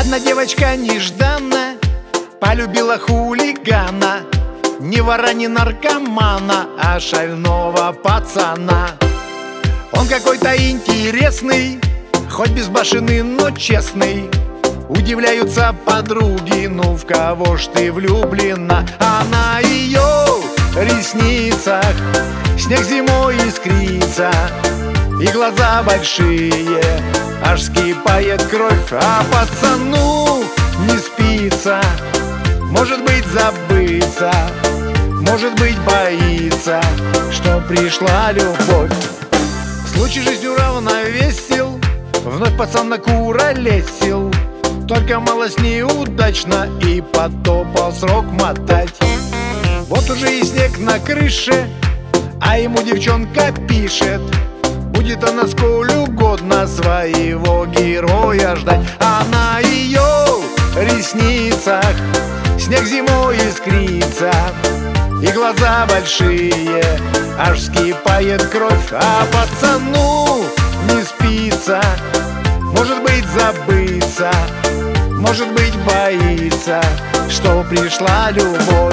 Одна девочка нежданно полюбила хулигана, не вора, не наркомана, а шального пацана. Он какой-то интересный, хоть безбашенный, но честный. Удивляются подруги: ну в кого ж ты влюблена? А на ее ресницах снег зимой искрится, и глаза большие, аж вскипает кровь. А пацану не спится, может быть, забыться, может быть, боится, что пришла любовь. Случай жизнью равновесил, вновь пацан накуролесил, только малость неудачно, и потопал срок мотать. Вот уже и снег на крыше, а ему девчонка пишет: будет она сколь угодно своего героя ждать. А на ее ресницах снег зимой искрится, и глаза большие, аж вскипает кровь. А пацану не спится, может быть, забыться, может быть, боится, что пришла любовь.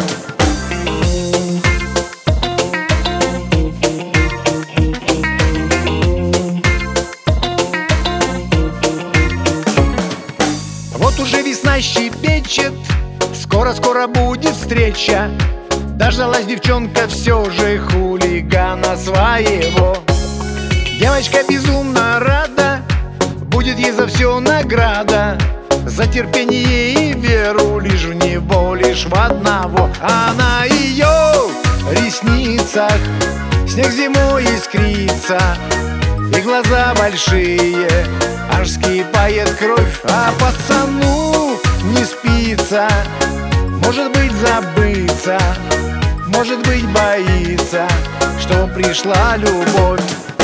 Вот уже весна щебечет, скоро-скоро будет встреча. Дождалась девчонка все же хулигана своего. Девочка безумно рада, будет ей за все награда, за терпение и веру, лишь в него, лишь в одного. А на ее ресницах снег зимой искрится, и глаза большие, аж вскипает кровь. А пацану не спится, может быть, забыться, может быть, боится, что пришла любовь.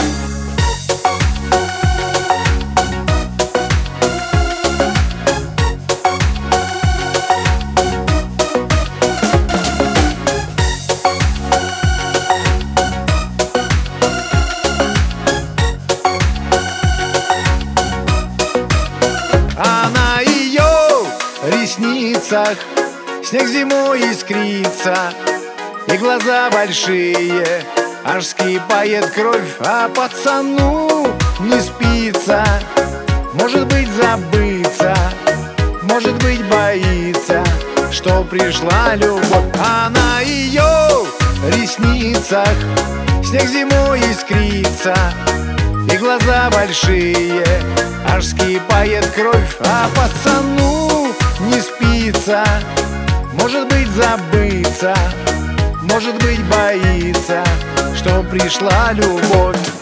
А на ее ресницах снег зимой искрится, и глаза большие, аж вскипает кровь. А пацану не спится, может быть, забыться, может быть, боится, что пришла любовь. А на ее ресницах снег зимой искрится, и глаза большие, аж вскипает кровь. А пацану не спится, может быть, забыться, может быть, боится, что пришла любовь.